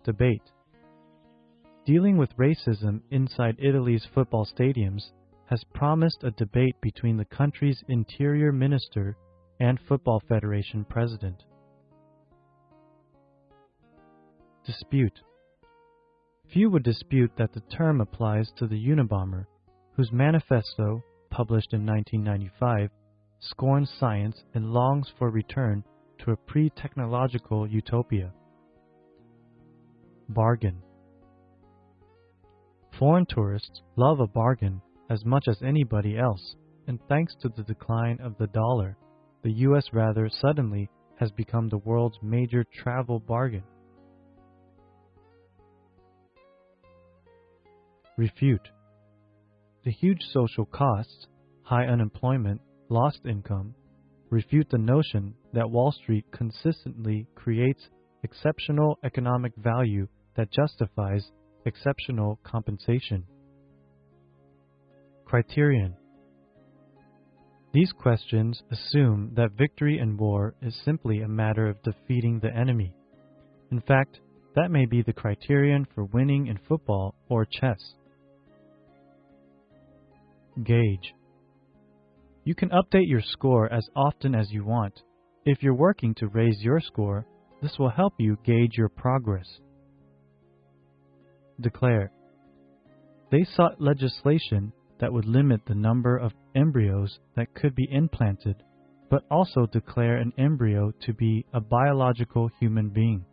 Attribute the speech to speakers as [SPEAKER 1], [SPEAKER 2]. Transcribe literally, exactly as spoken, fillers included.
[SPEAKER 1] Debate. Dealing with racism inside Italy's football stadiums has promised a debate between the country's interior minister and Football Federation president. Dispute. Few would dispute that the term applies to the Unabomber, whose manifesto, published in nineteen ninety-five, scorns science and longs for return to a pre-technological utopia. Bargain. Foreign tourists love a bargain as much as anybody else, and thanks to the decline of the dollar, the U S rather suddenly has become the world's major travel bargain. Refute. The huge social costs, high unemployment, lost income, refute the notion that Wall Street consistently creates exceptional economic value that justifies exceptional compensation. Criterion. These questions assume that victory in war is simply a matter of defeating the enemy. In fact, that may be the criterion for winning in football or chess. Gauge. You can update your score as often as you want. If you're working to raise your score, this will help you gauge your progress. Declare. They sought legislation that would limit the number of embryos that could be implanted, but also declare an embryo to be a biological human being.